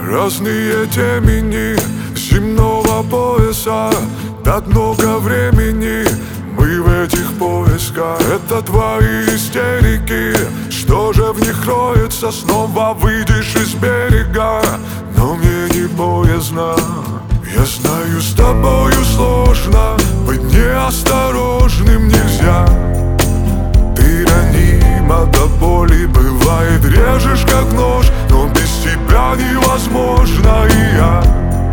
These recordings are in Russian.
Разные темени земного пояса. Так много времени мы в этих поисках. Это твои истерики, что же в них кроется? Снова выйдешь из берега, но мне не боязно. Я знаю, с тобою сложно, быть неосторожным нельзя. Ты ранима до боли, бывает режешь как нож, но без тебя невозможно. И я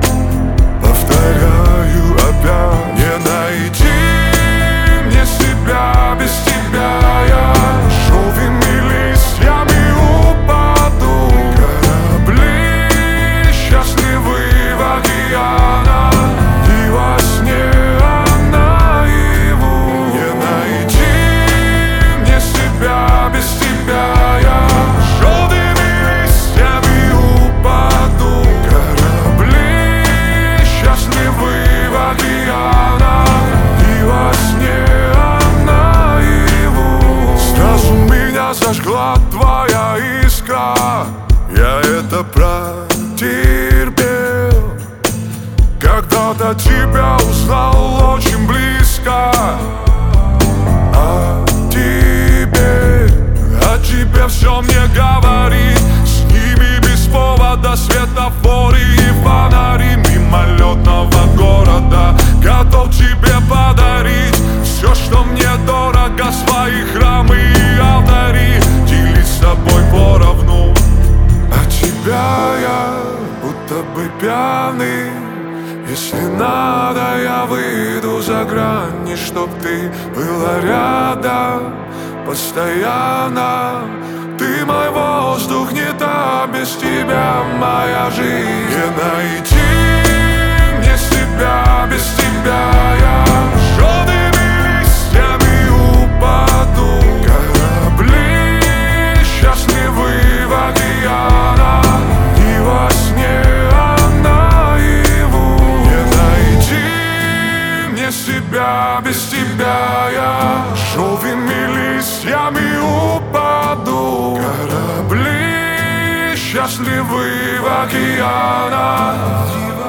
повторяю опять: не найти мне себя без тебя. Я шелковыми листьями упаду, корабли счастливы в океанах, и во сне, а наяву. Не найти мне себя без тебя. Я шелковыми листьями упаду, корабли счастливы в океанах, и во сне, а наяву. Сразу меня зажгла твоя искра, я это протерпел. Когда-то тебя узнал очень близко, а тебе все мне говорит. С ними без повода светофоры и фонари мимолетного города. Готов тебе подарить все, что мне дорого, свои храмы и алтари, делить с тобой поровну. А тебя я будто бы пьяный. Если надо, я выйду за грани, чтоб ты была рядом постоянно. Ты мой воздух, не та, без тебя моя жизнь. Не найти мне себя без тебя. Я желтыми листьями упаду, корабли счастливы в океанах, и во сне, а наяву. Не найти мне себя без тебя. Я желтыми листьями упаду, корабли счастливы в океанах.